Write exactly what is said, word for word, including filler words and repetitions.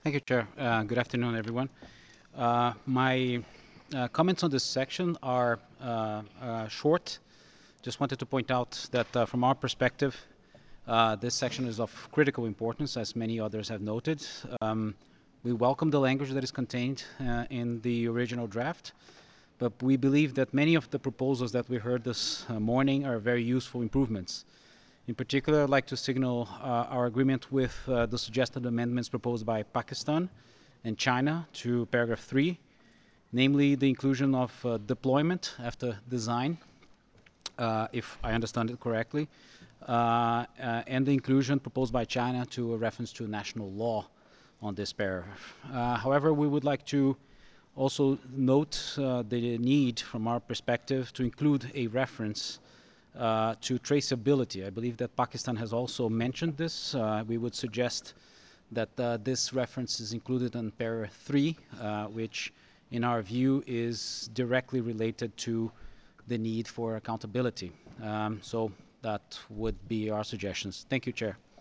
Thank you, Chair. Uh, good afternoon, everyone. Uh, my uh, comments on this section are uh, uh, short. Just wanted to point out that uh, from our perspective, uh, this section is of critical importance, as many others have noted. Um, we welcome the language that is contained uh, in the original draft, but we believe that many of the proposals that we heard this uh, morning are very useful improvements. In particular, I'd like to signal uh, our agreement with uh, the suggested amendments proposed by Pakistan and China to paragraph three, namely the inclusion of uh, deployment after design, uh, if I understand it correctly, uh, uh, and the inclusion proposed by China to a reference to national law on this paragraph. Uh, however, we would like to also note uh, the need, from our perspective, to include a reference uh, to traceability. I believe that Pakistan has also mentioned this. Uh, we would suggest that uh, this reference is included in paragraph three, uh, which in our view is directly related to the need for accountability. Um, so that would be our suggestions. Thank you, Chair.